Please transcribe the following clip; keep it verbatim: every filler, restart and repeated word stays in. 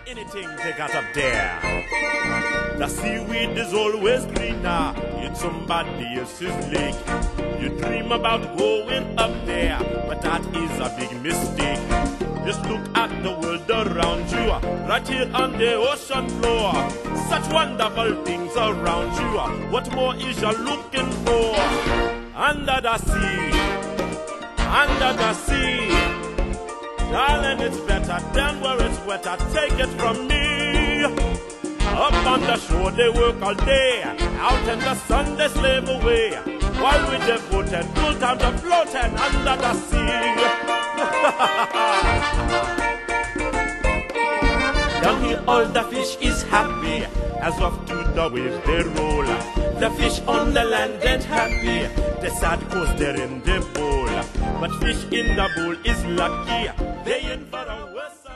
anything they got up there. The seaweed is always greener in somebody else's lake. You dream about going up there, but that is a big mistake. Just look at the world around you, right here on the ocean floor. Such wonderful things around you. What more is you looking for? Under the sea, under the sea. Darling, it's better than where it's wetter. Take it from me. Up on the shore they work all day, out in the sun they slave away, while we devoted full time to floating under the sea. Down here all the fish is happy, as off to the waves they roll. The fish on the land ain't happy, the sad cause they're in the bowl. But fish in the bowl is lucky, they in for a worse.